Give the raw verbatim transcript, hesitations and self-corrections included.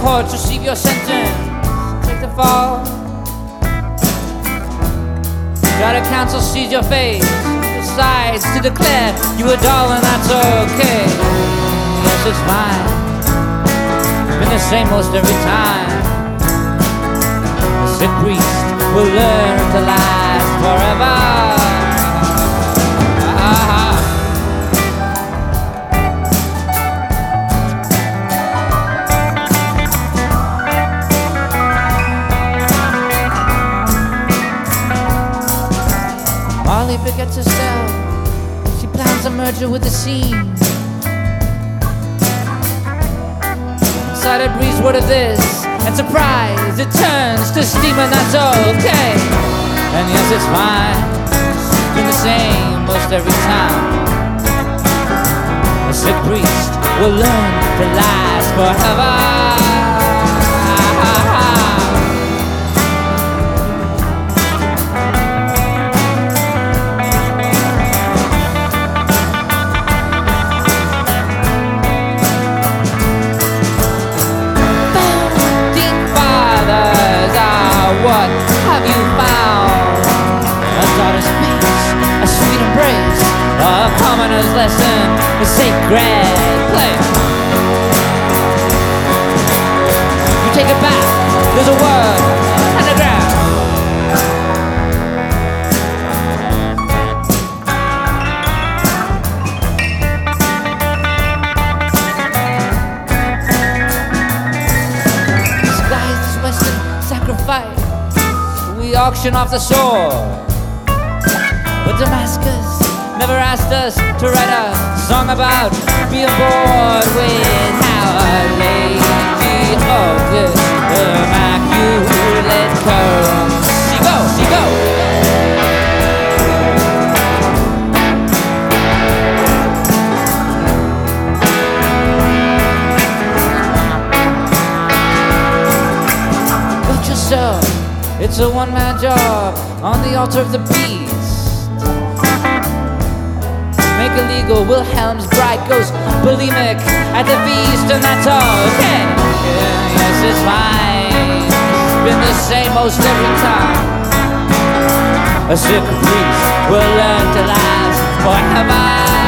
courts, receive your sentence, take the fall. Try to counsel, seize your face, decides to declare you a doll and that's okay. Yes, it's fine, been the same most every time. The sick priest will learn to last forever. Ah-ha. Molly forgets herself, she plans a merger with the scene. Inside it breathes word of this, and surprise, it turns to steam and that's okay. And yes, it's fine, it's been the same most every time. The sick priest will learn to last forever. What have you found? A daughter's face, a sweet embrace, a commoner's lesson, a sacred place. You take it back, there's a word and a ground. Disguised as Western sacrifice, we auction off the sword. But Damascus never asked us to write a song about being bored with Our Lady of this Immaculate Curve. She go, she go. Put yourself, it's a one-man job on the altar of the beast. Make illegal Wilhelm's bride goes bulimic at the feast, and that's all okay. Yeah, yes, it's fine, it's been the same most every time. A sick priest will learn to last forever.